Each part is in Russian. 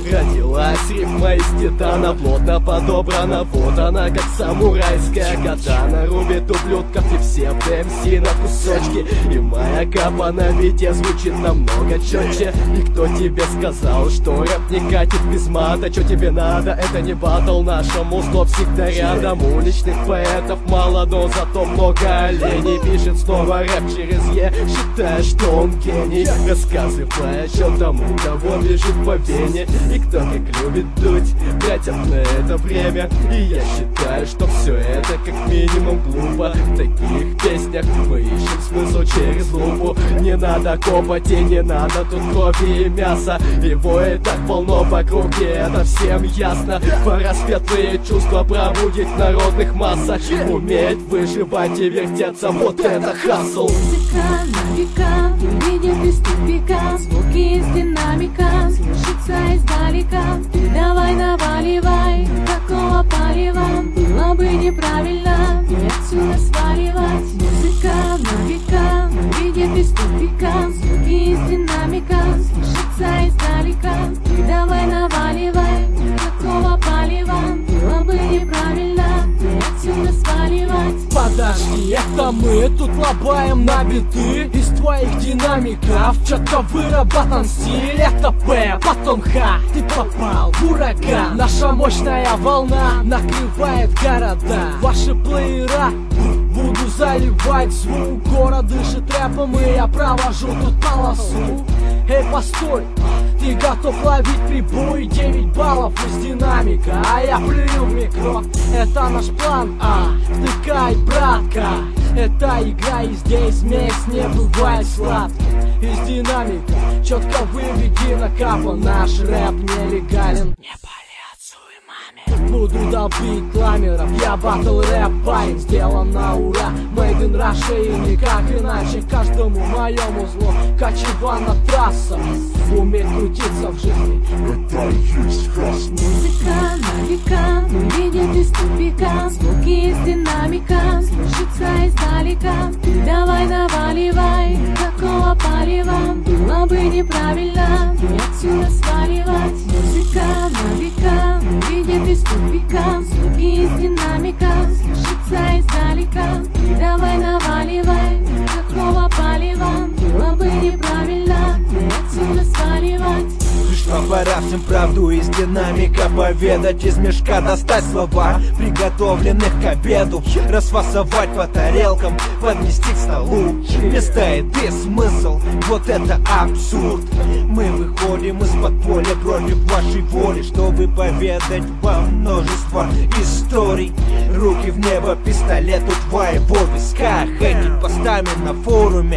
Родилась рифма из титана, плотно подобрана. Вот она, как самурайская катана, рубит ублюдков и всех ДМС на кусочки. И моя капа на бите звучит намного четче. И кто тебе сказал, что рэп не катит без мата? Чё тебе надо? Это не батл, нашему зло всегда рядом. Уличных поэтов мало, но зато много оленей. Пишет снова рэп через Е, считая, что он гений. Рассказывая о тому, кого бежит по вене. И кто как любит дуть, тратят на это время. И я считаю, что все это как минимум глупо. В таких песнях мы ищем смысл через лупу. Не надо копать и не надо тут крови и мяса. Его и так полно вокруг, и это всем ясно. Пора светлые чувства пробудить в народных массах. Уметь выживать и вертеться, вот это хасл. Музыка на века, видит из тупика. Звуки из динамика, слышится издалека. Ты давай наваливай, какого палева. Было бы неправильно и отсюда сваливать. Музыка на века, видит из тупика. Звуки из динамика, слышится издалека. Ты давай наваливай, какого палева. Было бы неправильно и отсюда сваливать. Подожди, это мы тут лобаем на биты из твоих динамиков. Четко выработан стиль, это П, потом Х. Ты попал в ураган, наша мощная волна накрывает города. Ваши плеера буду заливать звук. Город дышит рэпом, и я провожу тут полосу. Эй, постой, ты готов ловить прибой? 9 баллов из динамика, а я плюю в микро. Это наш план А, втыкай, братка. Это игра, и здесь смесь не бывает сладких. Из динамика четко выведи на капо. Наш рэп нелегален. Не пали отцу и маме. Буду долбить кламеров, я батл рэп парень. Сделан на ура, made in Russia и никак иначе. Каждому моему зло кочевана трасса. Уметь крутиться в жизни, это и есть хас. Музыка на века, видит из тупика. Звуки из динамика, слышится издалека. Ты давай наваливай, какого палева. Было бы неправильно и отсюда сваливать. Музыка на века, видит из тупика. Звуки из динамика, слышится издалека. Ты давай наваливай, какого палева. Было бы неправильно и отсюда сваливать. Пришла пора всем правду из динамика поведать. Из мешка достать слова, приготовленных к обеду. Расфасовать по тарелкам, поднести к столу. Места и смысл, вот это абсурд. Мы выходим из подполья против вашей воли, чтобы поведать вам множество историй. Руки в небо, пистолет у твоего виска. Хейтить постами на форуме,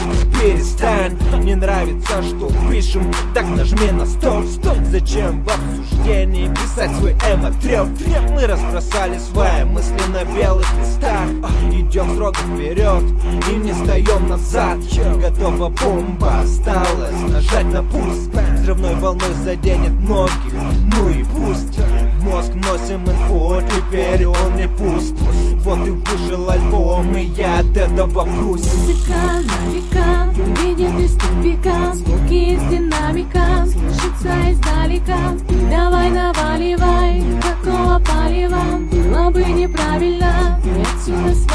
перестань. Не нравится, что пишем, так нажми на стоп. Зачем в обсуждении писать свой эмо-треп? Мы разбросали свои мысли на белых листах. Идем строго вперед и не встаем назад. Готова бомба, осталось нажать на пуск. Взрывной волной заденет ноги, ну и пусть. В мозг носим инфу, теперь он не пуст. Вот и вышел альбом, и я от этого грусть. Музыка на века, видит из тупика. Звуки из динамика, слышится издалека. Ты давай наваливай, какого палева. Было бы неправильно и отсюда